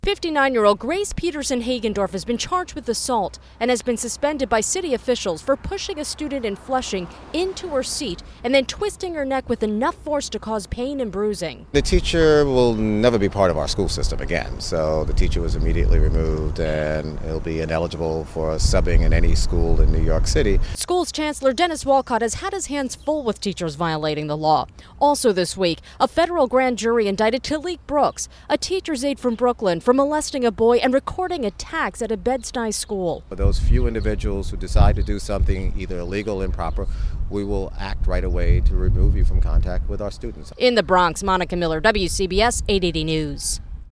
59-year-old Grace Peterson Hagendorf has been charged with assault and has been suspended by city officials for pushing a student in Flushing into her seat and then twisting her neck with enough force to cause pain and bruising. The teacher will never be part of our school system again, so the teacher was immediately removed and he'll be ineligible for subbing in any school in New York City. Schools Chancellor Dennis Walcott has had his hands full with teachers violating the law. Also this week, a federal grand jury indicted Talik Brooks, a teacher's aide from Brooklyn, for molesting a boy and recording attacks at a Bed-Stuy school. For those few individuals who decide to do something either illegal or improper, we will act right away to remove you from contact with our students. In the Bronx, Monica Miller, WCBS 880 News.